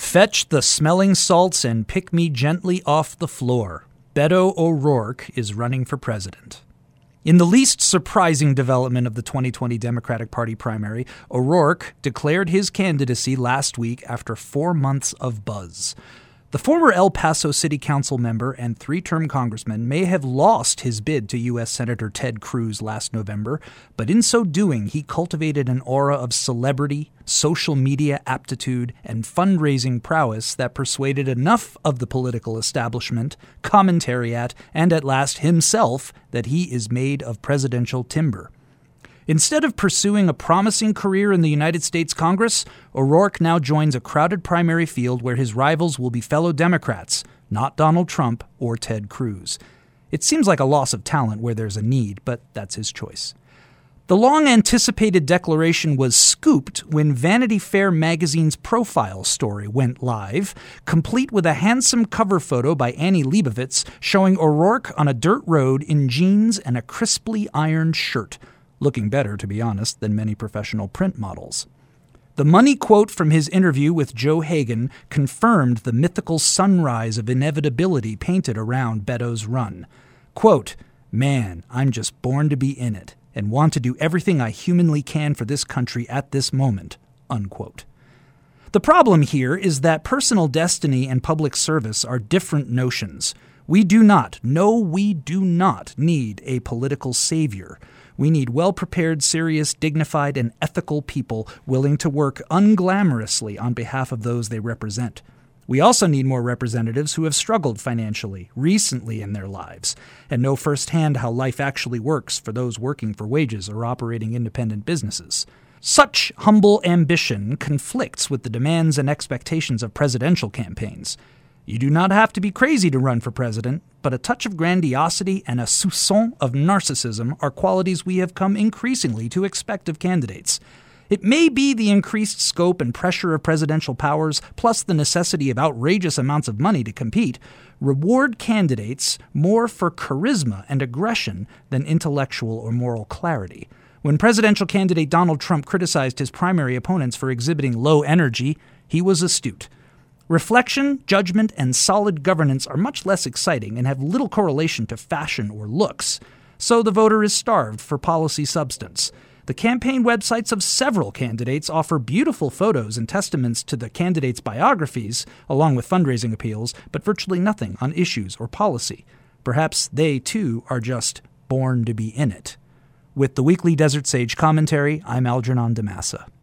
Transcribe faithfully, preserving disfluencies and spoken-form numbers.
Fetch the smelling salts and pick me gently off the floor. Beto O'Rourke is running for president. In the least surprising development of the twenty twenty Democratic Party primary, O'Rourke declared his candidacy last week after four months of buzz. The former El Paso City Council member and three-term congressman may have lost his bid to U S Senator Ted Cruz last November, but in so doing, he cultivated an aura of celebrity, social media aptitude, and fundraising prowess that persuaded enough of the political establishment, commentariat, and at last himself that he is made of presidential timber. Instead of pursuing a promising career in the United States Congress, O'Rourke now joins a crowded primary field where his rivals will be fellow Democrats, not Donald Trump or Ted Cruz. It seems like a loss of talent where there's a need, but that's his choice. The long-anticipated declaration was scooped when Vanity Fair magazine's profile story went live, complete with a handsome cover photo by Annie Leibovitz showing O'Rourke on a dirt road in jeans and a crisply ironed shirt. Looking better, to be honest, than many professional print models. The money quote from his interview with Joe Hagan confirmed the mythical sunrise of inevitability painted around Beto's run. Quote, "Man, I'm just born to be in it and want to do everything I humanly can for this country at this moment." Unquote. The problem here is that personal destiny and public service are different notions. We do not, no, we do not need a political savior. We need well-prepared, serious, dignified, and ethical people willing to work unglamorously on behalf of those they represent. We also need more representatives who have struggled financially, recently in their lives, and know firsthand how life actually works for those working for wages or operating independent businesses. Such humble ambition conflicts with the demands and expectations of presidential campaigns. You do not have to be crazy to run for president, but a touch of grandiosity and a soupçon of narcissism are qualities we have come increasingly to expect of candidates. It may be the increased scope and pressure of presidential powers, plus the necessity of outrageous amounts of money to compete, reward candidates more for charisma and aggression than intellectual or moral clarity. When presidential candidate Donald Trump criticized his primary opponents for exhibiting low energy, he was astute. Reflection, judgment, and solid governance are much less exciting and have little correlation to fashion or looks, so the voter is starved for policy substance. The campaign websites of several candidates offer beautiful photos and testaments to the candidates' biographies, along with fundraising appeals, but virtually nothing on issues or policy. Perhaps they, too, are just born to be in it. With the weekly Desert Sage commentary, I'm Algernon DeMassa.